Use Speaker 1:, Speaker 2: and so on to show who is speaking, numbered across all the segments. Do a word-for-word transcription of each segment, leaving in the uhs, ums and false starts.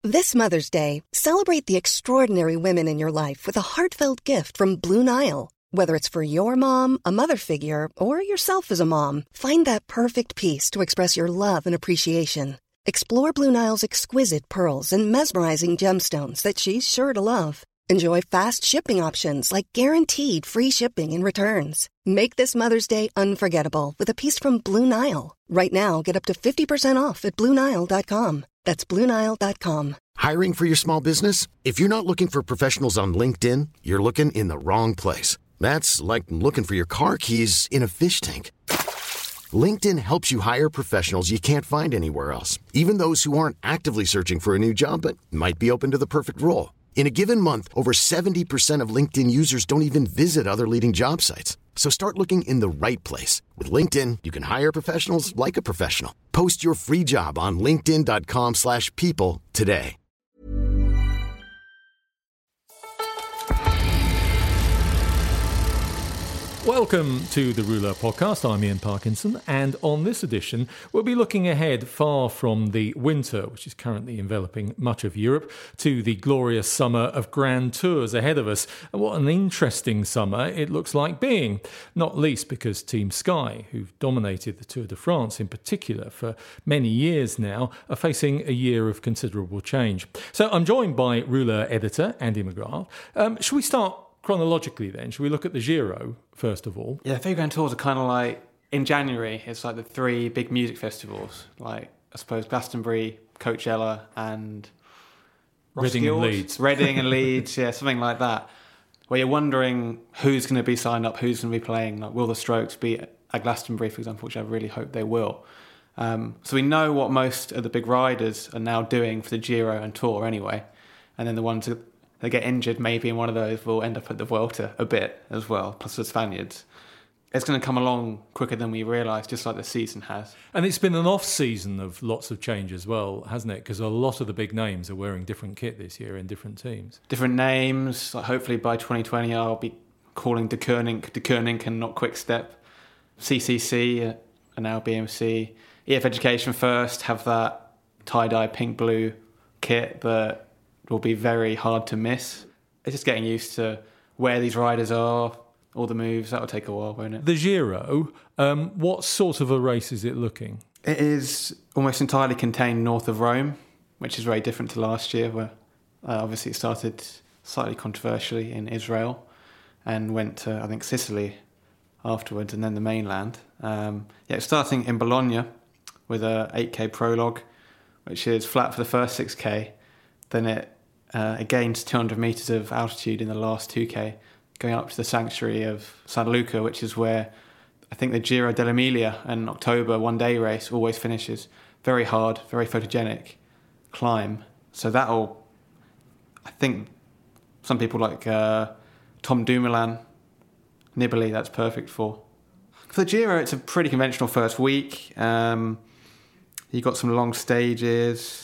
Speaker 1: This Mother's Day, celebrate the extraordinary women in your life with a heartfelt gift from Blue Nile. Whether it's for your mom, a mother figure, or yourself as a mom, find that perfect piece to express your love and appreciation. Explore Blue Nile's exquisite pearls and mesmerizing gemstones that she's sure to love. Enjoy fast shipping options like guaranteed free shipping and returns. Make this Mother's Day unforgettable with a piece from Blue Nile. Right now, get up to fifty percent off at Blue Nile dot com. That's Blue Nile dot com.
Speaker 2: Hiring for your small business? If you're not looking for professionals on LinkedIn, you're looking in the wrong place. That's like looking for your car keys in a fish tank. LinkedIn helps you hire professionals you can't find anywhere else, even those who aren't actively searching for a new job but might be open to the perfect role. In a given month, over seventy percent of LinkedIn users don't even visit other leading job sites. So start looking in the right place. With LinkedIn, you can hire professionals like a professional. Post your free job on linkedin dot com slash people today.
Speaker 3: Welcome to the Ruler Podcast. I'm Ian Parkinson, and on this edition, we'll be looking ahead far from the winter, which is currently enveloping much of Europe, to the glorious summer of grand tours ahead of us. And what an interesting summer it looks like being, not least because Team Sky, who've dominated the Tour de France in particular for many years now, are facing a year of considerable change. So I'm joined by Ruler editor Andy McGrath. Um, should we start chronologically then? Should we look at the Giro first of all?
Speaker 4: Yeah, Fairground Tours are kind of like, in January, it's like the three big music festivals, like I suppose Glastonbury, Coachella and
Speaker 3: Reading and Leeds.
Speaker 4: Reading and Leeds, yeah, something like that, where you're wondering who's going to be signed up, who's going to be playing. Like, will the Strokes be at Glastonbury, for example, which I really hope they will. Um, so we know what most of the big riders are now doing for the Giro and Tour anyway, and then the ones that they get injured maybe in one of those will end up at the Vuelta a bit as well, plus the Spaniards. It's going to come along quicker than we realise, just like the season has.
Speaker 3: And it's been an off-season of lots of change as well, hasn't it? Because a lot of the big names are wearing different kit this year in different teams.
Speaker 4: Different names. Like hopefully by twenty twenty I'll be calling De Koning, De Koning and not Quick Step. C C C and now B M C. E F Education first have that tie-dye pink-blue kit that will be very hard to miss. It's just getting used to where these riders are, all the moves. That will take a while, won't it?
Speaker 3: The Giro, um, what sort of a race is it looking?
Speaker 4: It is almost entirely contained north of Rome, which is very different to last year, where uh, obviously it started slightly controversially in Israel and went to, I think, Sicily afterwards and then the mainland. Um, yeah, it's starting in Bologna with a eight K prologue, which is flat for the first six K. Then it Uh, it gains two hundred metres of altitude in the last two K, going up to the sanctuary of San Luca, which is where I think the Giro dell'Emilia, an October one-day race, always finishes. Very hard, very photogenic climb. So that'll, I think, some people like uh, Tom Dumoulin, Nibali, that's perfect for. For the Giro, it's a pretty conventional first week. Um, you got some long stages.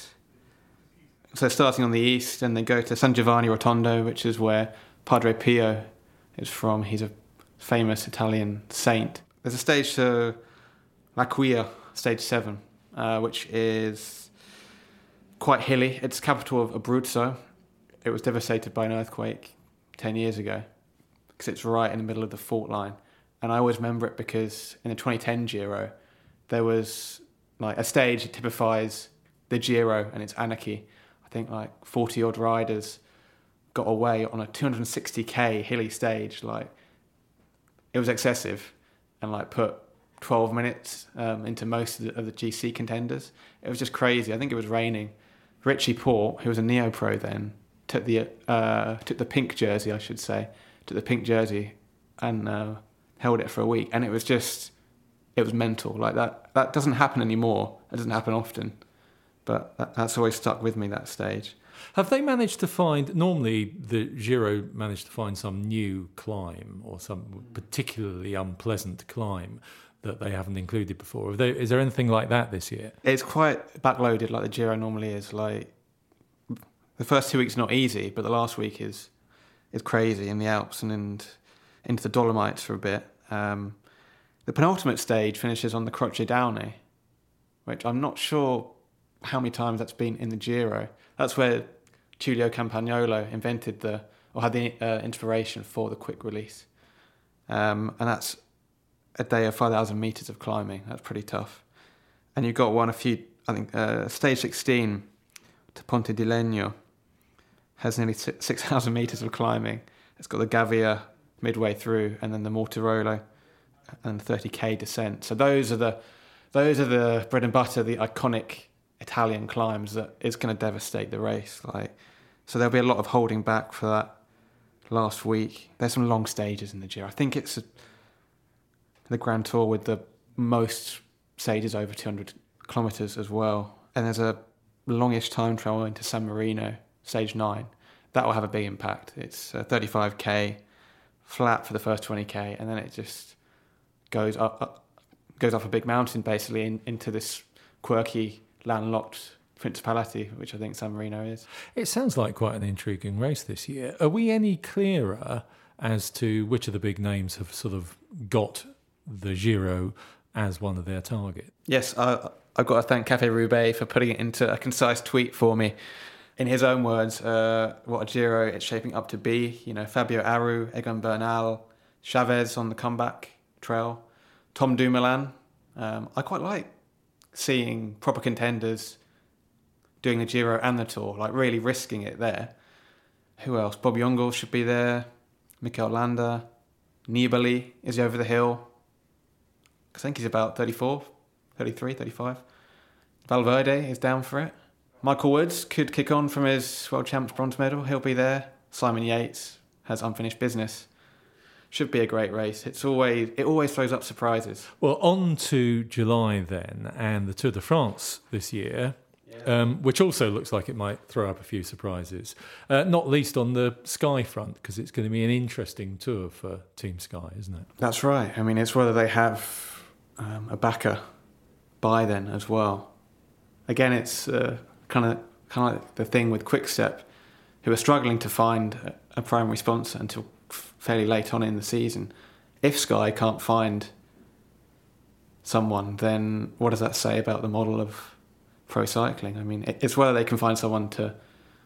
Speaker 4: So starting on the east, and they go to San Giovanni Rotondo, which is where Padre Pio is from. He's a famous Italian saint. There's a stage to L'Aquila, stage seven, uh, which is quite hilly. It's the capital of Abruzzo. It was devastated by an earthquake ten years ago because it's right in the middle of the fault line. And I always remember it because in the twenty ten Giro, there was like a stage that typifies the Giro and its anarchy. I think like forty odd riders got away on a two hundred sixty K hilly stage. Like, it was excessive, and like put twelve minutes um, into most of the, of the G C contenders. It was just crazy. I think it was raining. Richie Port, who was a neo-pro then, took the uh, took the pink jersey, I should say, took the pink jersey and uh, held it for a week, and it was just, it was mental. Like that, that doesn't happen anymore. It doesn't happen often. But that, that's always stuck with me, that stage.
Speaker 3: Have they managed to find, normally the Giro managed to find some new climb or some particularly unpleasant climb that they haven't included before. Have they, is there anything like that this year?
Speaker 4: It's quite backloaded like the Giro normally is. Like, the first two weeks are not easy, but the last week is is crazy in the Alps and in, into the Dolomites for a bit. Um, the penultimate stage finishes on the Croce d'Aune, which I'm not sure how many times that's been in the Giro, that's where Giulio Campagnolo invented the, or had the uh, inspiration for the quick release. Um, and that's a day of five thousand metres of climbing. That's pretty tough. And you've got one, a few, I think, uh, stage sixteen to Ponte di Legno has nearly six thousand metres of climbing. It's got the Gavia midway through, and then the Mortirolo and the thirty k descent. So those are the those are the bread and butter, the iconic Italian climbs that is going to devastate the race. Like, so there'll be a lot of holding back for that last week. There's some long stages in the Giro. I think it's a, the Grand Tour with the most stages over two hundred kilometres as well. And there's a longish time trial into San Marino, stage nine. That will have a big impact. It's uh, thirty-five k, flat for the first twenty k, and then it just goes up, up goes up a big mountain basically in, into this quirky, landlocked principality, which I think San Marino is.
Speaker 3: It sounds like quite an intriguing race this year. Are we any clearer as to which of the big names have sort of got the Giro as one of their targets?
Speaker 4: Yes, I, I've got to thank Cafe Roubaix for putting it into a concise tweet for me. In his own words, uh, what a Giro it's shaping up to be. You know, Fabio Aru, Egan Bernal, Chavez on the comeback trail, Tom Dumoulin. Um, I quite like seeing proper contenders doing the Giro and the Tour, like really risking it there. Who else? Bob Jungels should be there. Mikel Landa. Nibali is over the hill. I think he's about thirty-four, thirty-three, thirty-five. Valverde is down for it. Michael Woods could kick on from his World Champs bronze medal. He'll be there. Simon Yates has unfinished business. Should be a great race. It's always it always throws up surprises.
Speaker 3: Well, on to July then, and the Tour de France this year, yeah. um, which also looks like it might throw up a few surprises. Uh, not least on the Sky front, because it's going to be an interesting tour for Team Sky, isn't it?
Speaker 4: That's right. I mean, it's whether they have um, a backer by then as well. Again, it's uh, kind of kind of like the thing with Quickstep, who are struggling to find a, a primary sponsor until fairly late on in the season. If Sky can't find someone, then what does that say about the model of pro cycling? I mean, it's whether they can find someone to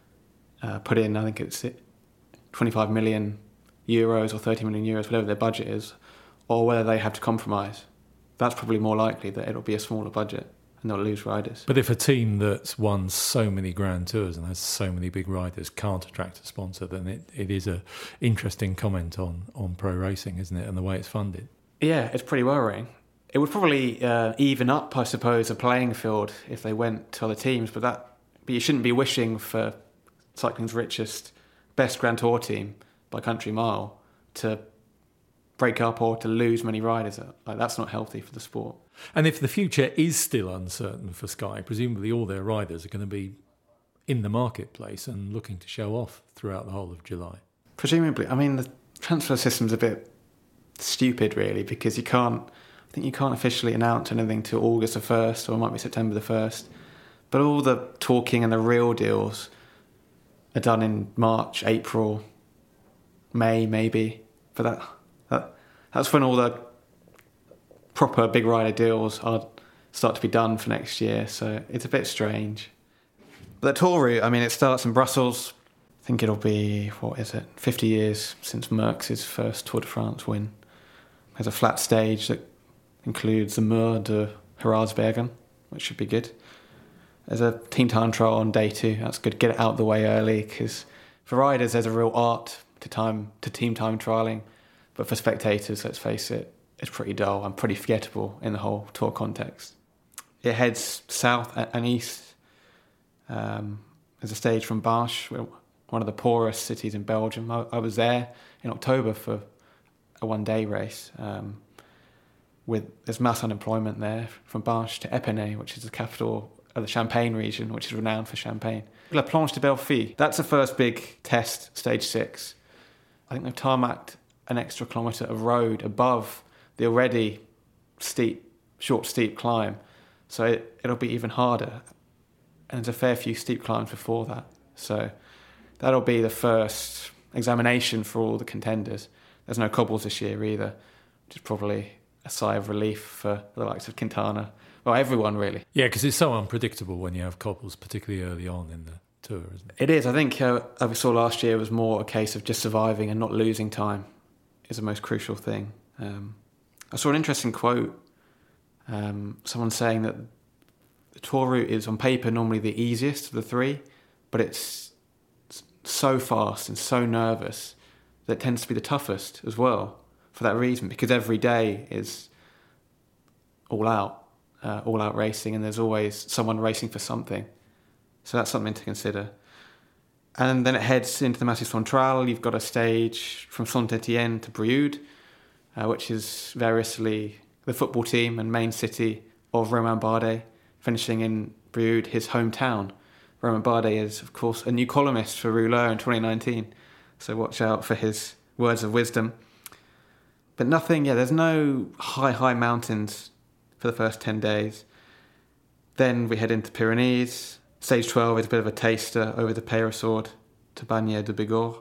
Speaker 4: uh, put in, I think it's twenty-five million euros or thirty million euros, whatever their budget is, or whether they have to compromise. That's probably more likely that it'll be a smaller budget and they'll lose riders.
Speaker 3: But if a team that's won so many Grand Tours and has so many big riders can't attract a sponsor, then it, it is a interesting comment on, on pro racing, isn't it, and the way it's funded.
Speaker 4: Yeah, it's pretty worrying. It would probably uh, even up, I suppose, a playing field if they went to other teams, but that but you shouldn't be wishing for cycling's richest, best Grand Tour team by country mile to break up or to lose many riders. Like, that's not healthy for the sport.
Speaker 3: And if the future is still uncertain for Sky, presumably all their riders are going to be in the marketplace and looking to show off throughout the whole of July.
Speaker 4: Presumably. I mean, the transfer system's a bit stupid, really, because you can't, I think you can't officially announce anything till August the first, or it might be September the first. But all the talking and the real deals are done in March, April, May, maybe. But that, that that's when all the proper big rider deals are start to be done for next year, so it's a bit strange. But the Tour route, I mean, it starts in Brussels. I think it'll be, what is it, fifty years since Merckx's first Tour de France win. There's a flat stage that includes the Mur de Heradsbergen, which should be good. There's a team time trial on day two. That's good. Get it out of the way early, because for riders, there's a real art to time to team time trialling. But for spectators, let's face it, it's pretty dull and pretty forgettable in the whole Tour context. It heads south and east. Um, there's a stage from Barche, one of the poorest cities in Belgium. I, I was there in October for a one-day race. Um, with there's mass unemployment there, from Barche to Épinay, which is the capital of the Champagne region, which is renowned for champagne. La Planche de Belleville, that's the first big test, stage six. I think they've tarmacked an extra kilometre of road above the already steep, short, steep climb. So it, it'll be even harder. And there's a fair few steep climbs before that. So that'll be the first examination for all the contenders. There's no cobbles this year either, which is probably a sigh of relief for the likes of Quintana. Well, everyone really.
Speaker 3: Yeah, because it's so unpredictable when you have cobbles, particularly early on in the Tour, isn't it?
Speaker 4: It is. I think uh, as we saw last year, it was more a case of just surviving and not losing time is the most crucial thing. Um, I saw an interesting quote, um, someone saying that the Tour route is on paper normally the easiest of the three, but it's so fast and so nervous that it tends to be the toughest as well for that reason, because every day is all out, uh, all out racing, and there's always someone racing for something. So that's something to consider. And then it heads into the Massif Central. You've got a stage from Saint-Étienne to Brioude, uh, which is variously the football team and main city of Romain Bardet, finishing in Brioude, his hometown. Romain Bardet is, of course, a new columnist for Rouleur in twenty nineteen, so watch out for his words of wisdom. But nothing, yeah, there's no high, high mountains for the first ten days. Then we head into Pyrenees. Stage twelve is a bit of a taster over the Peyresourde to Bagnères de Bigorre.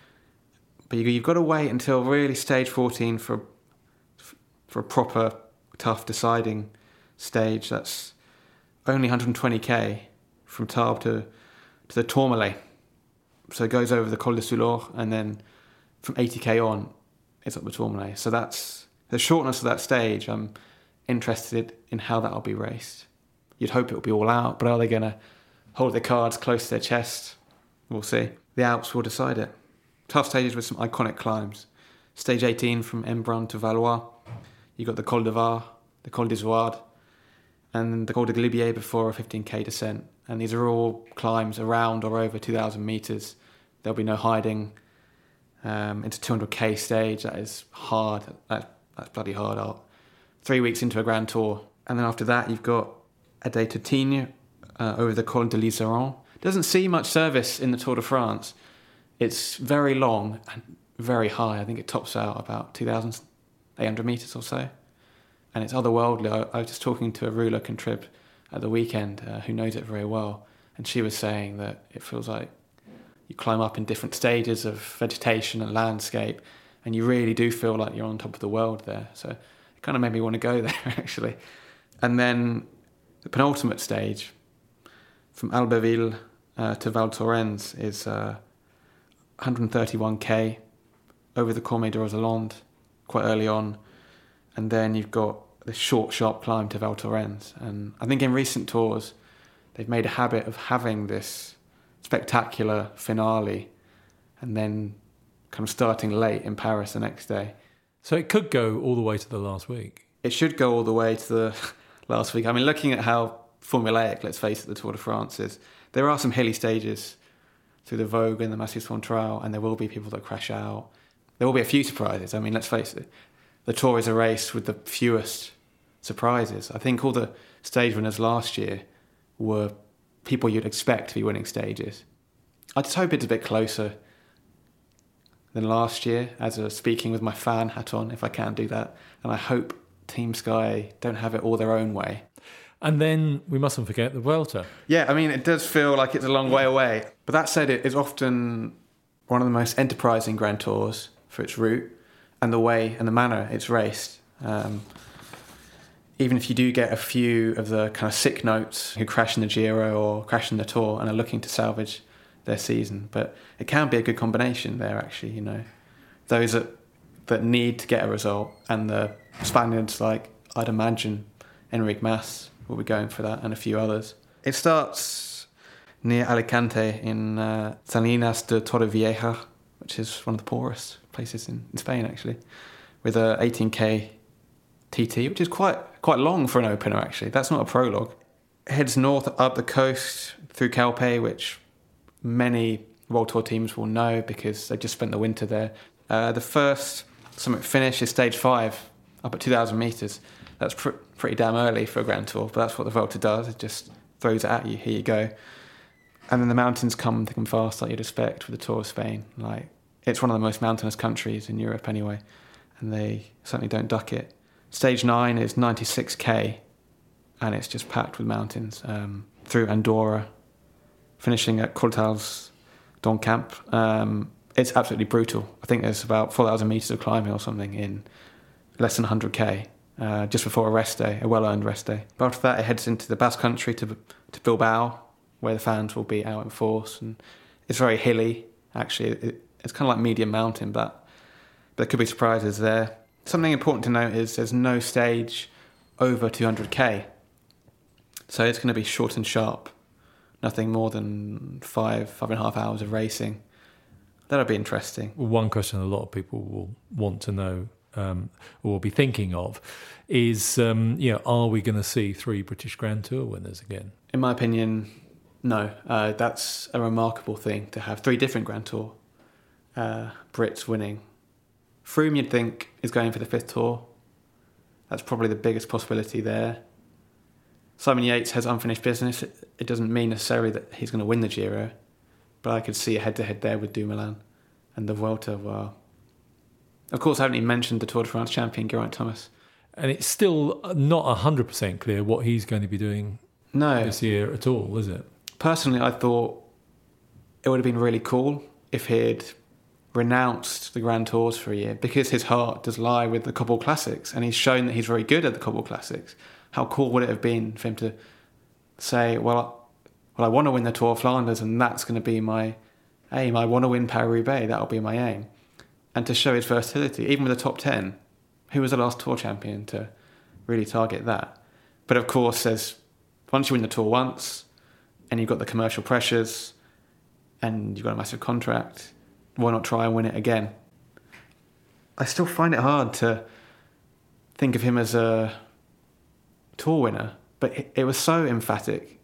Speaker 4: But you, you've got to wait until really stage fourteen for, for a proper, tough, deciding stage. That's only one hundred twenty k from Tarbes to, to the Tourmalet. So it goes over the Col de Soulor, and then from eighty k on, it's up the Tourmalet. So that's the shortness of that stage. I'm interested in how that'll be raced. You'd hope it'll be all out, but are they going to hold their cards close to their chest? We'll see. The Alps will decide it. Tough stages with some iconic climbs. Stage eighteen from Embrun to Valois. You've got the Col de Var, the Col d'Izoard, and the Col de Glibier before a fifteen k descent. And these are all climbs around or over two thousand metres. There'll be no hiding. Um, into two hundred k stage, that is hard. That, that's bloody hard out. Three weeks into a Grand Tour. And then after that, you've got a day to Tignes uh, over the Col de l'Iseran. Doesn't see much service in the Tour de France. It's very long and very high. I think it tops out about two thousand eight hundred metres or so. And it's otherworldly. I, I was just talking to a Rouleur contrib at the weekend uh, who knows it very well. And she was saying that it feels like you climb up in different stages of vegetation and landscape, and you really do feel like you're on top of the world there. So it kind of made me want to go there, actually. And then the penultimate stage, from Albertville uh, to Val Thorens, is uh, one hundred thirty-one k over the Cormet de Roseland quite early on. And then you've got this short, sharp climb to Val Thorens. And I think in recent tours, they've made a habit of having this spectacular finale and then kind of starting late in Paris the next day.
Speaker 3: So it could go all the way to the last week.
Speaker 4: It should go all the way to the last week. I mean, looking at how formulaic, let's face it, the Tour de France is, there are some hilly stages through the Vogue and the Massif Central, and there will be people that crash out. There will be a few surprises. I mean, let's face it, the Tour is a race with the fewest surprises. I think all the stage winners last year were people you'd expect to be winning stages. I just hope it's a bit closer than last year, as a speaking with my fan hat on, if I can do that. And I hope Team Sky don't have it all their own way.
Speaker 3: And then we mustn't forget the Vuelta.
Speaker 4: Yeah, I mean, it does feel like it's a long way away. But that said, it is often one of the most enterprising Grand Tours for its route and the way and the manner it's raced. Um, even if you do get a few of the kind of sick notes who crash in the Giro or crash in the Tour and are looking to salvage their season. But it can be a good combination there, actually, you know. Those that, that need to get a result, and the Spaniards like, I'd imagine, Enric Mas will be going for that, and a few others. It starts near Alicante in uh, Salinas de Torrevieja, which is one of the poorest places in, in Spain, actually, with a eighteen k T T, which is quite quite long for an opener, actually. That's not a prologue. It heads north up the coast through Calpe, which many World Tour teams will know because they just spent the winter there. Uh, the first summit finish is stage five, up at two thousand metres. That's pr- pretty damn early for a Grand Tour, but that's what the Vuelta does. It just throws it at you. Here you go. And then the mountains come thick and fast, like you'd expect with the Tour of Spain. Like, it's one of the most mountainous countries in Europe anyway, and they certainly don't duck it. Stage nine is ninety-six k, and it's just packed with mountains um, through Andorra, finishing at Cortals d'Encamp. Um, it's absolutely brutal. I think there's about four thousand metres of climbing or something in less than one hundred k, uh, just before a rest day, a well-earned rest day. But after that, it heads into the Basque Country to to Bilbao, where the fans will be out in force. And it's very hilly, actually. It, it's kind of like medium mountain, but there could be surprises there. Something important to note is there's no stage over two hundred k. So it's going to be short and sharp. Nothing more than five, five and a half hours of racing. That'll be interesting.
Speaker 3: One question a lot of people will want to know, um, or will be thinking of, is, um, you know, are we going to see three British Grand Tour winners again?
Speaker 4: In my opinion, no. Uh, that's a remarkable thing to have three different Grand Tour uh, Brits winning. Froome, you'd think, is going for the fifth Tour. That's probably the biggest possibility there. Simon Yates has unfinished business. It, it doesn't mean necessarily that he's going to win the Giro, but I could see a head-to-head there with Dumoulin and the Vuelta. Well, of course, I haven't even mentioned the Tour de France champion, Geraint Thomas.
Speaker 3: And it's still not one hundred percent clear what he's going to be doing
Speaker 4: no.
Speaker 3: this year at all, is it?
Speaker 4: Personally, I thought it would have been really cool if he'd renounced the Grand Tours for a year, because his heart does lie with the Cobble Classics, and he's shown that he's very good at the Cobble Classics. How cool would it have been for him to say, well, well, I want to win the Tour of Flanders, and that's going to be my aim. I want to win Paris-Roubaix, that'll be my aim. And to show his versatility, even with the top ten, who was the last Tour champion to really target that? But of course, there's once you win the Tour once, and you've got the commercial pressures, and you've got a massive contract, why not try and win it again? I still find it hard to think of him as a Tour winner, but it, it was so emphatic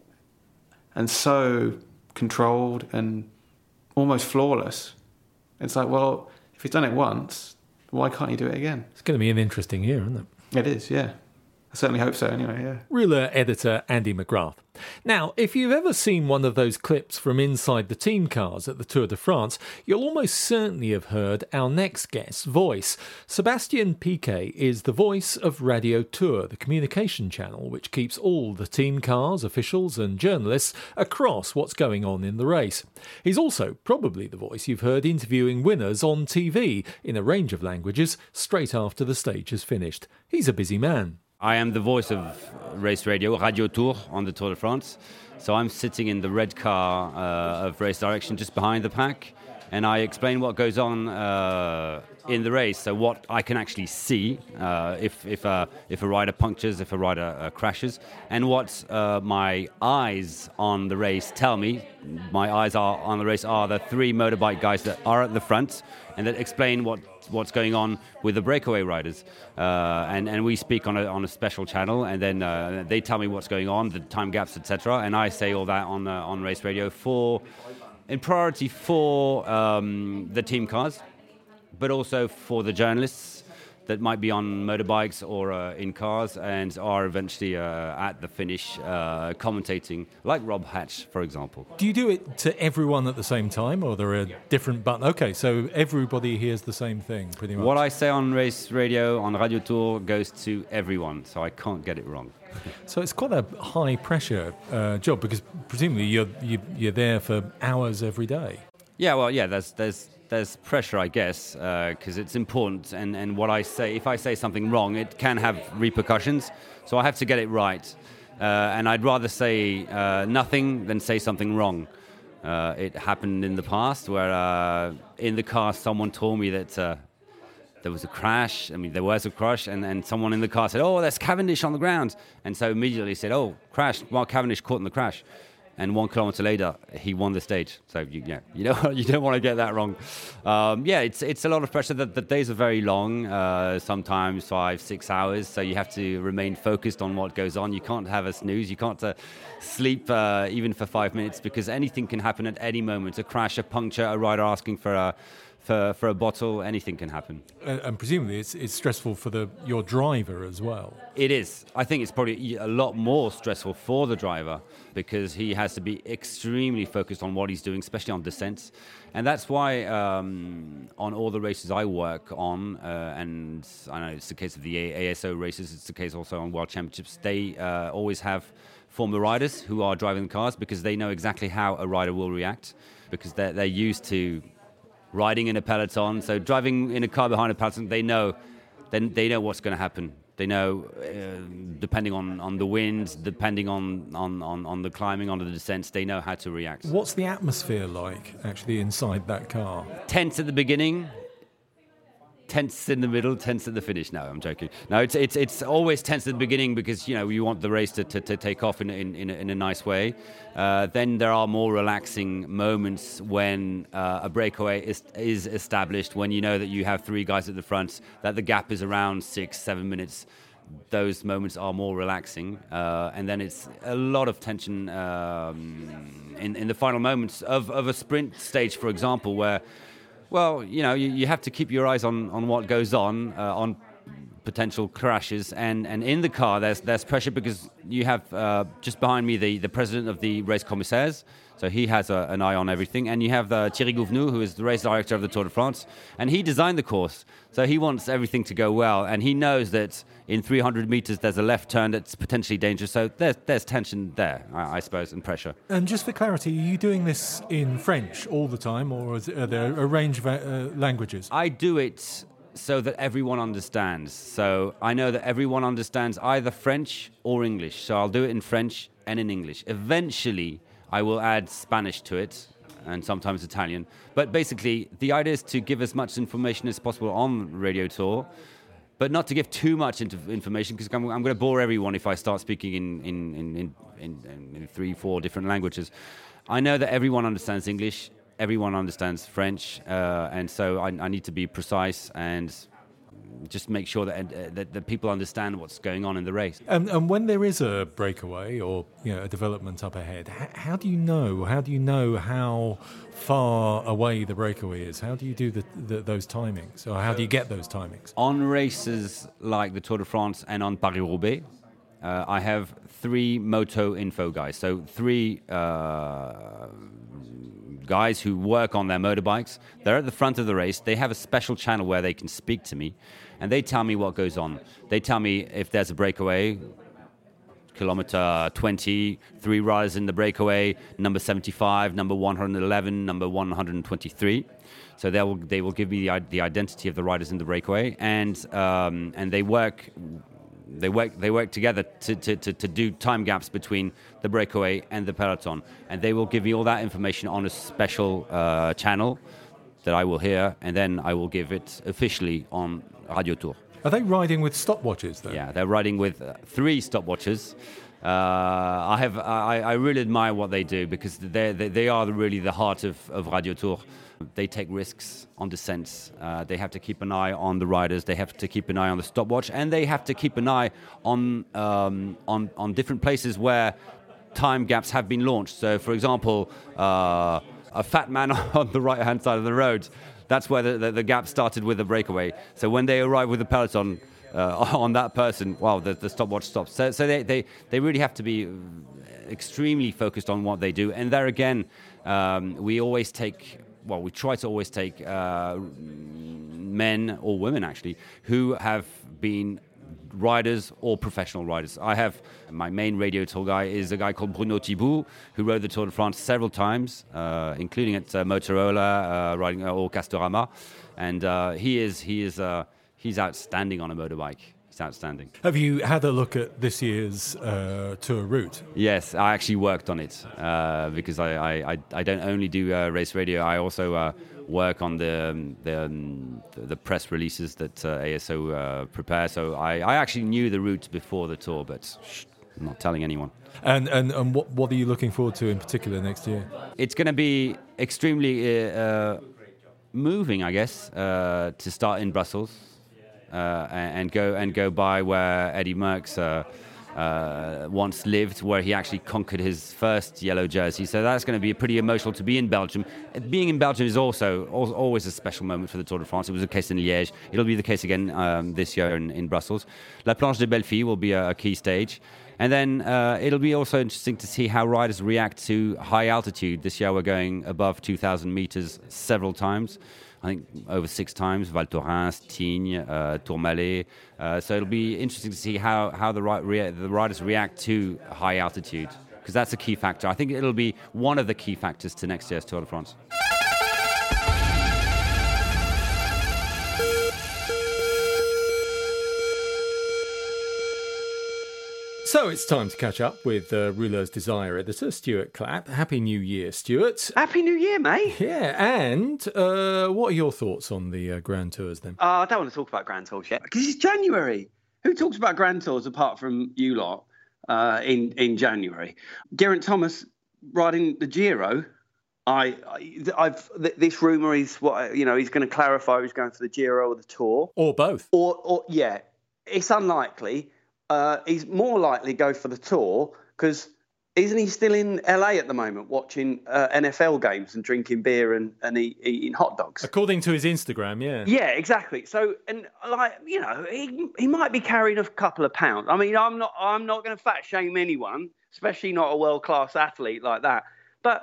Speaker 4: and so controlled and almost flawless. It's like, well, if he's done it once, why can't he do it again?
Speaker 3: It's going to be an interesting year, isn't it?
Speaker 4: It is, yeah. I certainly hope so, anyway, yeah.
Speaker 3: Rouleur editor Andy McGrath. Now, if you've ever seen one of those clips from inside the team cars at the Tour de France, you'll almost certainly have heard our next guest's voice. Sébastien Piquet is the voice of Radio Tour, the communication channel which keeps all the team cars, officials and journalists across what's going on in the race. He's also probably the voice you've heard interviewing winners on T V in a range of languages straight after the stage has finished. He's a busy man.
Speaker 5: I am the voice of race radio, Radio Tour, on the Tour de France. So I'm sitting in the red car uh, of Race Direction just behind the pack, and I explain what goes on uh, in the race. So what I can actually see uh, if if a if a rider punctures, if a rider uh, crashes, and what uh, my eyes on the race tell me. My eyes are on the race are the three motorbike guys that are at the front and that explain what. what's going on with the breakaway riders, uh, and and we speak on a on a special channel, and then uh, they tell me what's going on, the time gaps, et cetera. And I say all that on uh, on race radio for in priority for um, the team cars, but also for the journalists that might be on motorbikes or uh, in cars and are eventually uh, at the finish uh, commentating, like Rob Hatch, for example.
Speaker 3: Do you do it to everyone at the same time, or there are different buttons? Okay, so everybody hears the same thing, pretty much.
Speaker 5: What I say on race radio, on Radio Tour, goes to everyone, so I can't get it wrong.
Speaker 3: So it's quite a high-pressure uh, job, because presumably you're you, you're there for hours every day.
Speaker 5: Yeah, well, yeah, there's there's there's pressure, I guess, because uh, it's important. And, and what I say, if I say something wrong, it can have repercussions. So I have to get it right. Uh, and I'd rather say uh, nothing than say something wrong. Uh, it happened in the past where uh, in the car someone told me that uh, there was a crash. I mean, there was a crash, and, and someone in the car said, "Oh, there's Cavendish on the ground." And so immediately said, "Oh, crash, Mark Cavendish caught in the crash." And one kilometre later, he won the stage. So you, yeah, you don't you don't want to get that wrong. Um, yeah, it's it's a lot of pressure. The, the days are very long, uh, sometimes five, six hours. So you have to remain focused on what goes on. You can't have a snooze. You can't uh, sleep uh, even for five minutes, because anything can happen at any moment. A crash, a puncture, a rider asking for a for for a bottle. Anything can happen.
Speaker 3: Uh, and presumably, it's it's stressful for the your driver as well.
Speaker 5: It is. I think it's probably a lot more stressful for the driver, because he has to be extremely focused on what he's doing, especially on descents. And that's why um, on all the races I work on, uh, and I know it's the case of the A S O races, it's the case also on World Championships, they uh, always have former riders who are driving the cars, because they know exactly how a rider will react, because they're, they're used to riding in a peloton. So driving in a car behind a peloton, they know, then they know what's going to happen. They know, uh, depending on, on the wind, depending on, on, on, on the climbing, on the descents, they know how to react.
Speaker 3: What's the atmosphere like, actually, inside that car?
Speaker 5: Tense at the beginning, tense in the middle, tense at the finish. No, I'm joking. No, it's it's it's always tense at the beginning because, you know, you want the race to, to, to take off in, in, in, a, in a nice way. Uh, then there are more relaxing moments when uh, a breakaway is, is established, when you know that you have three guys at the front, that the gap is around six, seven minutes. Those moments are more relaxing. Uh, and then it's a lot of tension um, in, in the final moments of, of a sprint stage, for example, where, well, you know, you, you have to keep your eyes on, on what goes on, uh, on potential crashes. And, and in the car, there's there's pressure because you have uh, just behind me the, the president of the race commissaires. So he has a, an eye on everything. And you have the Thierry Gouvenou, who is the race director of the Tour de France. And he designed the course. So he wants everything to go well. And he knows that in three hundred meters, there's a left turn that's potentially dangerous. So there's, there's tension there, I, I suppose, and pressure.
Speaker 3: And just for clarity, are you doing this in French all the time, or is, are there a range of uh, languages?
Speaker 5: I do it so that everyone understands. So I know that everyone understands either French or English. So I'll do it in French and in English. Eventually, I will add Spanish to it, and sometimes Italian. But basically, the idea is to give as much information as possible on Radio Tour, but not to give too much into information, because I'm, I'm going to bore everyone if I start speaking in, in, in, in, in, in three, four different languages. I know that everyone understands English, everyone understands French, uh, and so I, I need to be precise and just make sure that, uh, that that people understand what's going on in the race.
Speaker 3: And, and when there is a breakaway or, you know, a development up ahead, how, how do you know? How do you know how far away the breakaway is? How do you do the, the, those timings, or how do you get those timings?
Speaker 5: On races like the Tour de France and on Paris-Roubaix, uh, I have three moto info guys. So three uh, guys who work on their motorbikes. They're at the front of the race. They have a special channel where they can speak to me, and they tell me what goes on. They tell me if there's a breakaway, kilometer twenty, three riders in the breakaway, number seventy-five, number one hundred eleven, number one hundred twenty-three. So they will they will give me the, the identity of the riders in the breakaway, and um, and they work. They work. They work together to, to, to, to do time gaps between the breakaway and the peloton, and they will give me all that information on a special uh, channel that I will hear, and then I will give it officially on Radio Tour.
Speaker 3: Are they riding with stopwatches, though?
Speaker 5: Yeah, they're riding with uh, three stopwatches. Uh, I have. I, I really admire what they do, because they they are really the heart of, of Radio Tour. They take risks on descents. Uh, they have to keep an eye on the riders. They have to keep an eye on the stopwatch, and they have to keep an eye on um, on on different places where time gaps have been launched. So, for example, uh, a fat man on the right-hand side of the road. That's where the, the, the gap started with the breakaway. So when they arrive with the peloton uh, on that person, wow, the, the stopwatch stops. So, so they, they, they really have to be extremely focused on what they do. And there again, um, we always take... Well, we try to always take uh, men or women, actually, who have been riders or professional riders. I have my main Radio Tour guy is a guy called Bruno Thibault, who rode the Tour de France several times, uh, including at uh, Motorola, uh, riding uh, or Castorama, and uh, he is he is uh, he's outstanding on a motorbike. He's outstanding.
Speaker 3: Have you had a look at this year's uh, tour route?
Speaker 5: Yes, I actually worked on it uh, because I, I, I don't only do uh, race radio. I also uh, work on the um, the, um, the press releases that uh, A S O uh, prepare. So I, I actually knew the route before the tour, but shh, I'm not telling anyone.
Speaker 3: And and, and what, what are you looking forward to in particular next year?
Speaker 5: It's going to be extremely uh, moving, I guess, uh, to start in Brussels. Uh, and, and go and go by where Eddy Merckx uh, uh, once lived, where he actually conquered his first yellow jersey. So that's going to be pretty emotional to be in Belgium. Being in Belgium is also always a special moment for the Tour de France. It was the case in Liège. It'll be the case again um, this year in, in Brussels. La Planche de Belleville will be a, a key stage. And then uh, it'll be also interesting to see how riders react to high altitude. This year we're going above two thousand meters several times. I think over six times, Val Thorens, Tignes, uh, Tourmalet. Uh, so it'll be interesting to see how, how the, ri- the riders react to high altitude, because that's a key factor. I think it'll be one of the key factors to next year's Tour de France.
Speaker 3: So it's time to catch up with uh, Rouleur's Desire editor, Stuart Clapp. Happy New Year, Stuart.
Speaker 6: Happy New Year, mate.
Speaker 3: Yeah, and uh, what are your thoughts on the uh, Grand Tours then?
Speaker 6: Uh, I don't want to talk about Grand Tours yet, because it's January. Who talks about Grand Tours apart from you lot uh, in, in January? Geraint Thomas riding the Giro. I, I, I've th- this rumour is what you know. He's going to clarify who's going for the Giro or the Tour,
Speaker 3: or both.
Speaker 6: Or, or yeah, it's unlikely. Uh, he's more likely to go for the Tour because isn't he still in L A at the moment watching uh, N F L games and drinking beer and, and eat, eating hot dogs?
Speaker 3: According to his Instagram, yeah.
Speaker 6: Yeah, exactly. So, and like, you know, he he might be carrying a couple of pounds. I mean, I'm not I'm not going to fat shame anyone, especially not a world-class athlete like that. But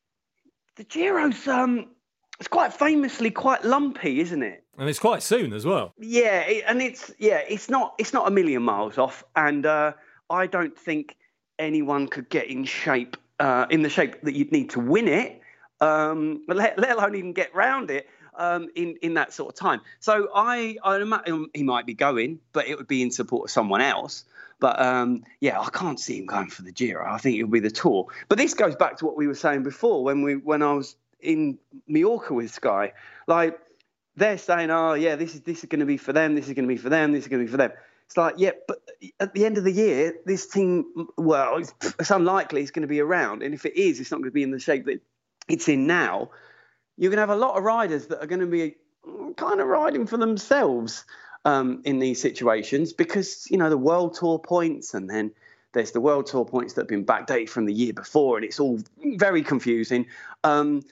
Speaker 6: the Giro's, um, it's quite famously quite lumpy, isn't it?
Speaker 3: And it's quite soon as well.
Speaker 6: Yeah, it, and it's yeah, it's not it's not a million miles off, and uh, I don't think anyone could get in shape uh, in the shape that you'd need to win it, um, let, let alone even get round it um, in in that sort of time. So I I imagine he might be going, but it would be in support of someone else. But um, yeah, I can't see him going for the Giro. I think it'll be the Tour. But this goes back to what we were saying before when we when I was in Mallorca with Sky, like. They're saying, oh, yeah, this is this is going to be for them, this is going to be for them, this is going to be for them. It's like, yeah, but at the end of the year, this team, well, it's, it's unlikely it's going to be around. And if it is, it's not going to be in the shape that it's in now. You're going to have a lot of riders that are going to be kind of riding for themselves um, in these situations because, you know, the World Tour points and then there's the World Tour points that have been backdated from the year before and it's all very confusing. Um,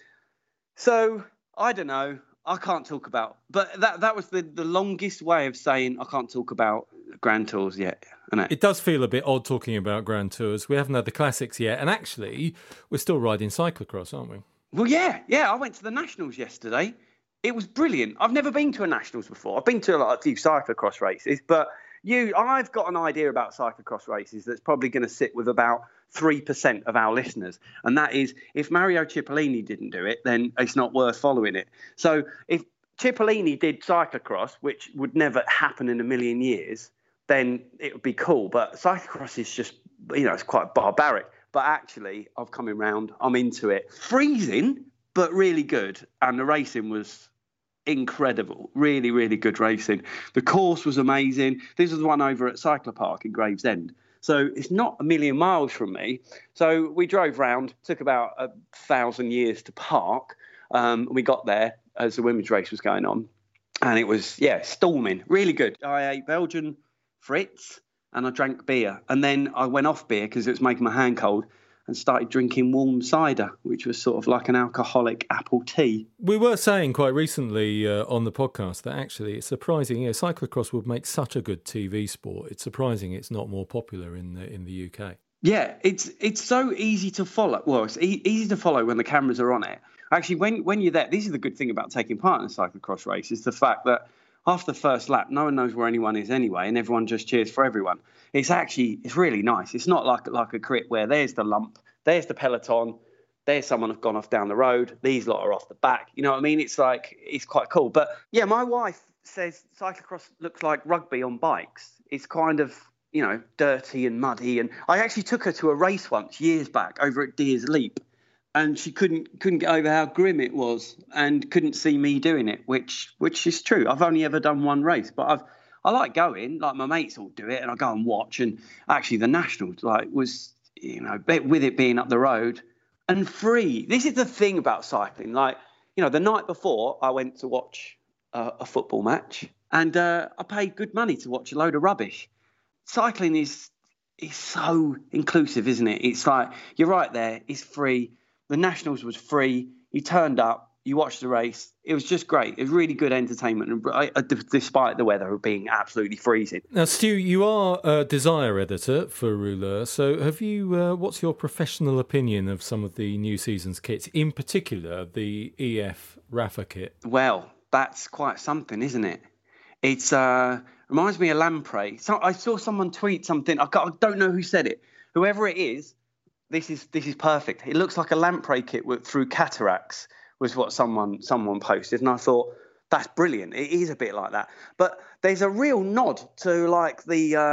Speaker 6: so, I don't know. I can't talk about, but that that was the, the longest way of saying I can't talk about Grand Tours yet. Isn't it?
Speaker 3: It does feel a bit odd talking about Grand Tours. We haven't had the classics yet, and actually, we're still riding cyclocross, aren't we?
Speaker 6: Well, yeah, yeah. I went to the Nationals yesterday. It was brilliant. I've never been to a Nationals before. I've been to like, a few cyclocross races, but you, I've got an idea about cyclocross races that's probably going to sit with about three percent of our listeners. And that is, if Mario Cipollini didn't do it, then it's not worth following it. So if Cipollini did cyclocross, which would never happen in a million years, then it would be cool. But cyclocross is just, you know, it's quite barbaric. But actually, I've come around. I'm into it. Freezing, but really good. And the racing was incredible. Really, really good racing. The course was amazing. This was the one over at Cyclopark in Gravesend. So it's not a million miles from me. So we drove round, took about a thousand years to park. Um, we got there as the women's race was going on. And it was, yeah, storming. Really good. I ate Belgian Fritz and I drank beer. And then I went off beer because it was making my hand cold and started drinking warm cider, which was sort of like an alcoholic apple tea.
Speaker 3: We were saying quite recently uh, on the podcast that actually it's surprising, you know, cyclocross would make such a good T V sport. It's surprising it's not more popular in the, in the U K.
Speaker 6: Yeah, it's it's so easy to follow. Well, it's e- easy to follow when the cameras are on it. Actually, when when you're there, this is the good thing about taking part in a cyclocross race, is the fact that after the first lap, no one knows where anyone is anyway, and everyone just cheers for everyone. It's actually, it's really nice. It's not like like a crit where there's the lump, there's the peloton, there's someone who's gone off down the road, these lot are off the back. You know what I mean? It's like, it's quite cool. But yeah, my wife says cyclocross looks like rugby on bikes. It's kind of, you know, dirty and muddy. And I actually took her to a race once years back over at Deers Leap. And she couldn't couldn't get over how grim it was and couldn't see me doing it, which which is true. I've only ever done one race, but I've I like going. Like my mates all do it, and I go and watch. And actually, the Nationals like was you know with it being up the road and free. This is the thing about cycling. Like you know, the night before I went to watch uh, a football match, and uh, I paid good money to watch a load of rubbish. Cycling is is so inclusive, isn't it? It's like you're right there. It's free. The Nationals was free. You turned up. You watched the race. It was just great. It was really good entertainment, despite the weather being absolutely freezing.
Speaker 3: Now, Stu, you are a Desire editor for Rouleur. So, have you? Uh, what's your professional opinion of some of the new season's kits, in particular the E F Rafa kit?
Speaker 6: Well, that's quite something, isn't it? It's uh, reminds me of Lamprey. So I saw someone tweet something. I, I don't know who said it. Whoever it is. This is this is perfect. It looks like a lamprey kit with, through cataracts was what someone someone posted, and I thought that's brilliant. It is a bit like that, but there's a real nod to like the uh,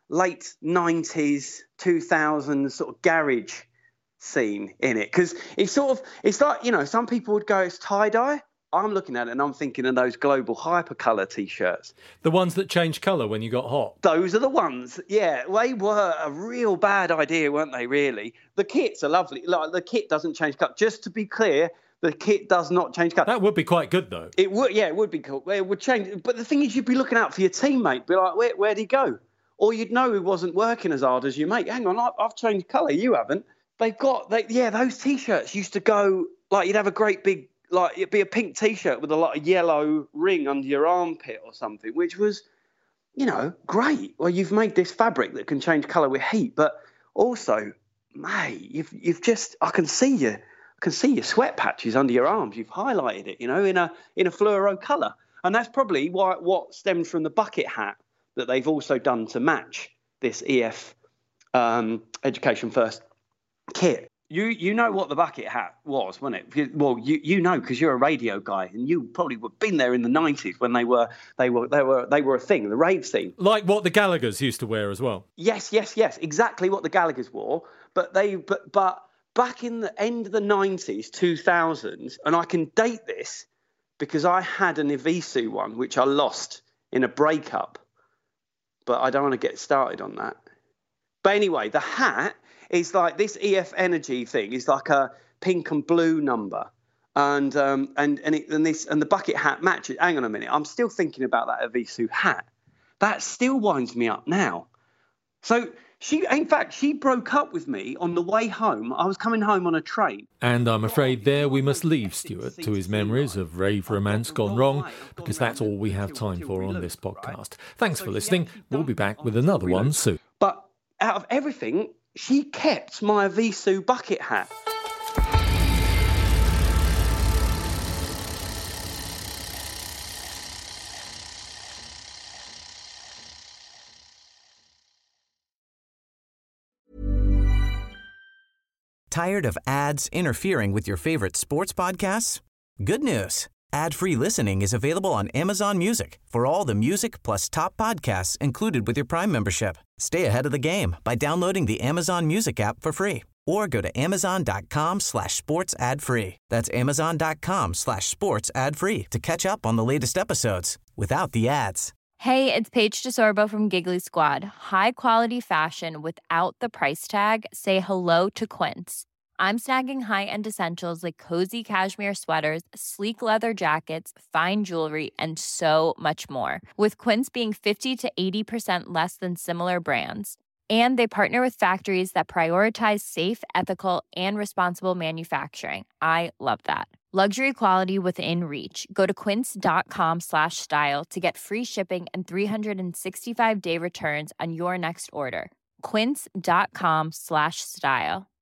Speaker 6: late nineties, two thousands sort of garage scene in it. Because it's sort of, it's like, you know, some people would go, it's tie-dye. I'm looking at it and I'm thinking of those global hypercolour T-shirts.
Speaker 3: The ones that change colour when you got hot.
Speaker 6: Those are the ones. Yeah, they were a real bad idea, weren't they, really? The kits are lovely. Like, the kit doesn't change colour. Just to be clear, the kit does not change colour.
Speaker 3: That would be quite good, though.
Speaker 6: It would, yeah, it would be cool. It would change. But the thing is, you'd be looking out for your teammate. Be like, where, where'd he go? Or you'd know he wasn't working as hard as you, mate. Hang on, I, I've changed colour. You haven't. They've got, they, yeah, those T-shirts used to go, like, you'd have a great big, like, it'd be a pink T-shirt with a like a yellow ring under your armpit or something, which was, you know, great. Well, you've made this fabric that can change colour with heat, but also, mate, you've you've just, I can see you, I can see your sweat patches under your arms. You've highlighted it, you know, in a in a fluoro colour, and that's probably why what stemmed from the bucket hat that they've also done to match this E F um, Education First kit. You you know what the bucket hat was, wasn't it? Well, you you know because you're a radio guy, and you probably would have been there in the nineties when they were they were they were they were a thing, the rave scene.
Speaker 3: Like what the Gallaghers used to wear as well.
Speaker 6: Yes, yes, yes, exactly what the Gallaghers wore. But they but but back in the end of the nineties, two thousands, and I can date this because I had an Evisu one which I lost in a breakup. But I don't want to get started on that. But anyway, the hat. It's like this E F Energy thing is like a pink and blue number, and um and and it, and this and the bucket hat matches. Hang on a minute, I'm still thinking about that Evisu hat. That still winds me up now. So she, in fact, she broke up with me on the way home. I was coming home on a train.
Speaker 3: And I'm afraid there we must leave Stuart to his memories of rave romance gone wrong, because that's all we have time for on this podcast. Thanks for listening. We'll be back with another one soon.
Speaker 6: But out of everything, she kept my Evisu bucket hat.
Speaker 7: Tired of ads interfering with your favorite sports podcasts? Good news. Ad-free listening is available on Amazon Music for all the music plus top podcasts included with your Prime membership. Stay ahead of the game by downloading the Amazon Music app for free or go to amazon.com slash sports ad free. That's amazon.com slash sports ad free to catch up on the latest episodes without the ads.
Speaker 8: Hey, it's Paige DeSorbo from Giggly Squad. High quality fashion without the price tag. Say hello to Quince. I'm snagging high-end essentials like cozy cashmere sweaters, sleek leather jackets, fine jewelry, and so much more. With Quince being fifty to eighty percent less than similar brands. And they partner with factories that prioritize safe, ethical, and responsible manufacturing. I love that. Luxury quality within reach. Go to quince.com slash style to get free shipping and three sixty-five day returns on your next order. Quince.com slash style.